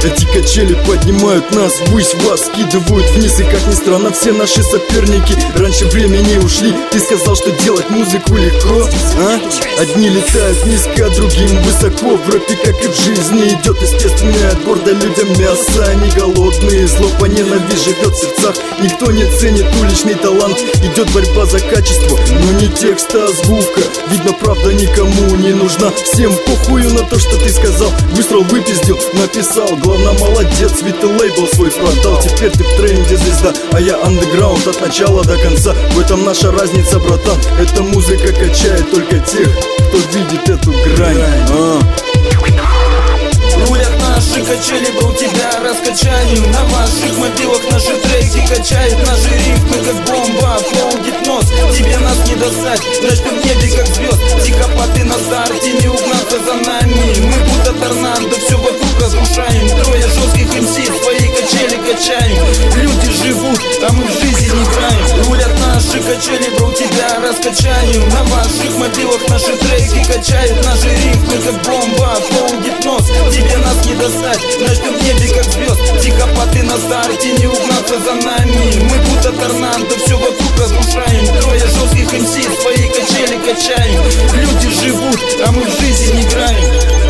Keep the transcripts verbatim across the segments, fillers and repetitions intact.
Эти качели поднимают нас ввысь, вас скидывают вниз. И как ни странно, все наши соперники раньше времени ушли. Ты сказал, что делать музыку легко, а? Одни летают низко, другим высоко. В рэпе, как и в жизни, идет естественный отбор. Да людям мясо, они голодные. Зло по ненависть живет в сердцах. Никто не ценит уличный талант. Идет борьба за качество, но не текста, а звука. Видно, правда никому не нужна. Всем похую на то, что ты сказал. Выстрел выпиздил, написал. Главное, молодец, ведь ты лейбл свой продал. Теперь ты в тренде звезда, а я андеграунд от начала до конца. В этом наша разница, братан. Эта музыка качает только тех, кто видит эту грань, а. Рулят наши качели, был тебя раскачаем. На ваших мобилах наши треки качают. Наши рифмы как бомба, флоу гипноз. Тебе нас не достать, начнем в небе как звезд. Психопаты на старте, не угнаться за нами. Мы будто торнадо, все вокруг разрушаем. Трое жестких эм си, свои качели качаем. Люди живут, а мы в жизни не играем. Рулят наши качели, был тебя раскачаем. На ваших мобилах наши треки качают. Наши рифмы как бомба, флоу гипноз. Тебе нас не достать, начнем в небе как звезд. Психопаты на старте, не угнаться за нами. Мы будто торнадо, все вокруг разрушаем. Трое жестких эм си, свои качели качаем. Люди живут, а мы в жизни не играем.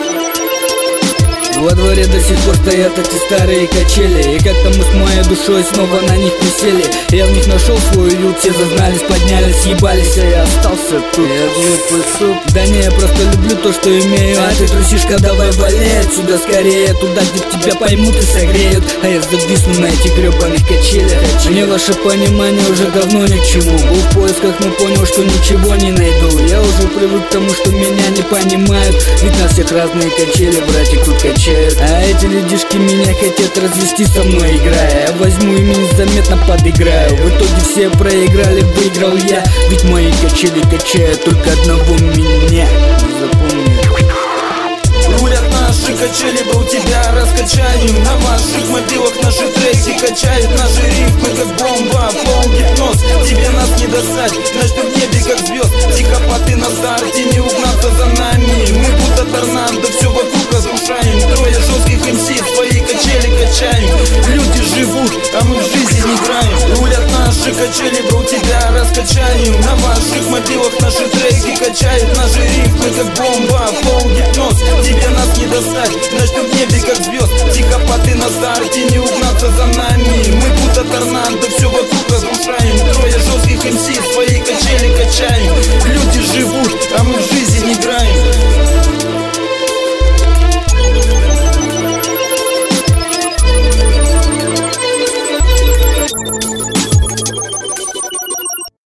Во дворе до сих пор стоят эти старые качели. И как-то мы с моей душой снова на них присели. Я в них нашел свой уют, все зазнались, поднялись, съебались, а я остался тут. Я глупый суп. Да не, я просто люблю то, что имею. А ты трусишка, давай вали отсюда скорее. Туда, где тебя поймут и согреют. А я зависну на этих гребаных качелях. Мне ваше понимание уже давно ни к чему. Был в поисках, но понял, что ничего не найду. Я уже привык к тому, что меня не понимают. Ведь на всех разные качели, братик, тут качели. А эти людишки меня хотят развести со мной, играя. Я возьму ими незаметно подыграю. В итоге все проиграли, выиграл я. Ведь мои качели качают только одного меня. Запомни. Рулят наши качели, был тебя раскачаем. На ваших мобилах наши треки качают. Наши рифмы как бомба, флоу гипноз. Тебе нас не достать, начнем в небе как звезд. Психопаты на старте, не угнаться за нами. Мы будто торнадо, все вокруг разрушаем. Трое жестких эм си, свои качели качаем. Люди живут, а мы в жизни не играем. Рулят наши качели, был тебя раскачаем. На ваших мобилах наши треки качают. Наши рифмы как бомба, флоу гипноз. Тебе нас не достать, начнем в небе как звезд. Психопаты на старте, не угнаться за нами. Мы будто торнадо, все вокруг разрушаем. Трое жестких эм си, свои